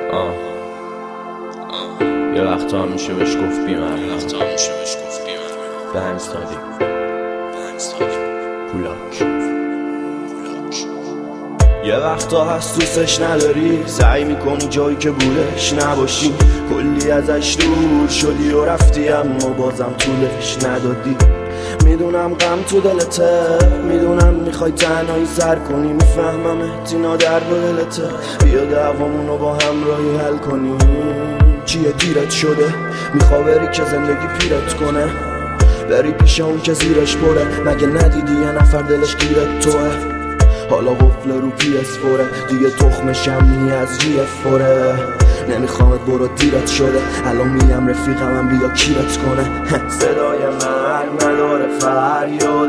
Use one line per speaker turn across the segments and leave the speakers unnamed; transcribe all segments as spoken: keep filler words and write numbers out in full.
آه. یه وقتا هم میشه بهش گفت بی‌مرهم. به همستادی پولاک. یه وقتا هست دوستش نداری، سعی میکنی جایی که بودش نباشی، کلی ازش دور شدی و رفتی اما بازم طولش ندادی. میدونم غم تو دلته، میدونم میخوای تنهایی سر کنی، میفهمم احتینا درد و دلته. بیا دعوامونو با همراهی حل کنی. چیه گیرت شده؟ میخوا بری که زندگی پیرت کنه، بری پیش اون که زیرش پره. مگه ندیدی یه نفر دلش گیرت توه؟ حالا قفل رو پی اس فوره، دیگه تخمشم نی از جی اف فوره. نمیخوامت برو دیرت شده، الان میم رفیقمم بیا کیرت کنه. صدای مرگ نداره فریاد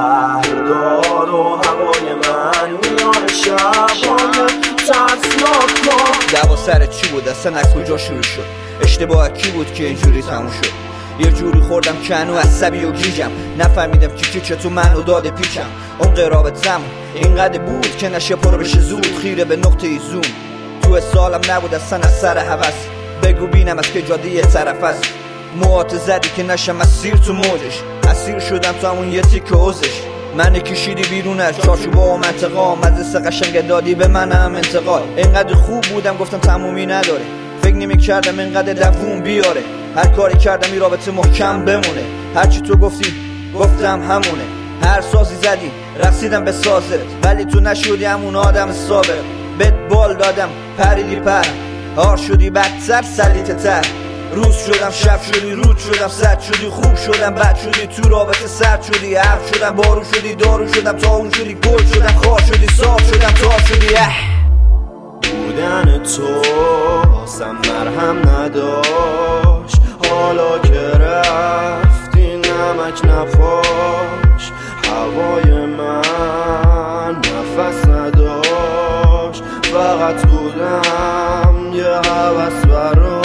زهردار و هوای من میان شبای ترسناک ما.
دوا سر چی بود؟ اصلا از کجا شروع شد؟ اشتباه کی بود که اینجوری تموم شد؟ یه جوری خوردم کنو عصبی و گیجم، نفهمیدم که کی چطور منو داده پیچم. اون قرابت زم اینقدر بود که نشه پر بشه زود، خیره به نقطه ای زوم. تو سالم نبود اصلا از سر هوس، بگو بینم از که جاده یه طرف است. موات زدی که نشم اسیر تو موجش، اسیر شدم تو همون یه تیک حوزش. من کشیدی بیرون از چارچوبا و منطقه، مزه قشنگ دادی به من هم انتقال. اینقدر خوب بودم گفتم تمومی نداره، فکر نمی کردم اینقدر دووم بیاره. هر کاری کردم این رابطه محکم بمونه، هرچی تو گفتی گفتم همونه. هر سازی زدی رقصیدم به سازت، ولی تو نشدی همون آدم سابق. بهت بال دادم پریدی پر، هار شدی بدتر سلیته تر. روز شدم شب شدی، رود شدم سد شدی، خوب شدم بد شدی، تو رابطه سرد شدی، عرق شدم بارون شدی، دارون شدم تا اون شدی، گل شدم خار شدی، صاف شدم تا شدی. اه
بودن تو واسم مرهم نداشت، حالا که رفتی نمک نپاش. هوای من نفس نداشت، فقط بودم یه هوس براش.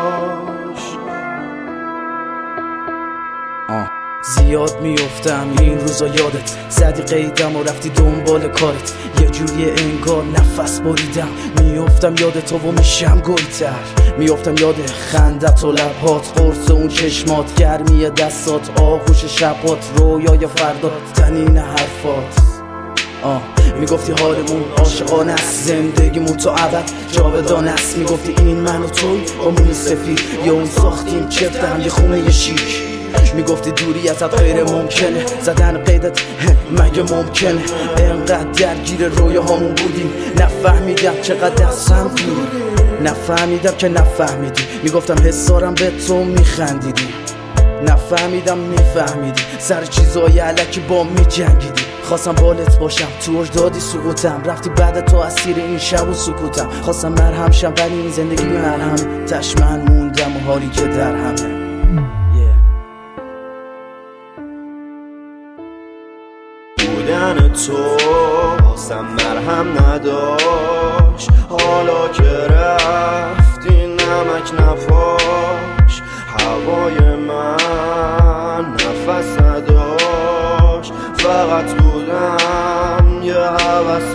زیاد میافتم این روزا یادت، زدی قیدم و رفتی دنبال کارت. یه جوری انگار نفس بریدم، میافتم یادت و میشم گلتر. میافتم یاد خندت و لبهات، قرص اون چشمات، گرمی دستات، آغوش شبات، رویای فردات، تنین حرفات. آه میگفتی حالمون عاشقانه است، زندگیمون تو ابد جاودانه است. میگفتی این من و توی با موی سفید، یا اون ساختیم چفتم یه خونه شیک. میگفتی دوری ازت غیر ممکنه، زدن قیدت مگه ممکنه. اینقدر درگیر رویاهامون بودیم، نفهمیدم چقدر دستم دور، نفهمیدم که نفهمیدی. میگفتم حسارم به تو میخندیدی، نفهمیدم میفهمیدی. سر چیزای علکی با میجنگیدی. خواستم بالت باشم تو اجدادی سقوطم، رفتی بعد تو اسیر این شب و سکوتم. خواستم مرهم شم ولی این زندگی مرهم، تشمن موندم و حالی که در همه.
بودن تو واسم مرهم نداشت، حالا که رفتی نمک نپاش. هوای من نفس نداشت، فقط بودم یه هوس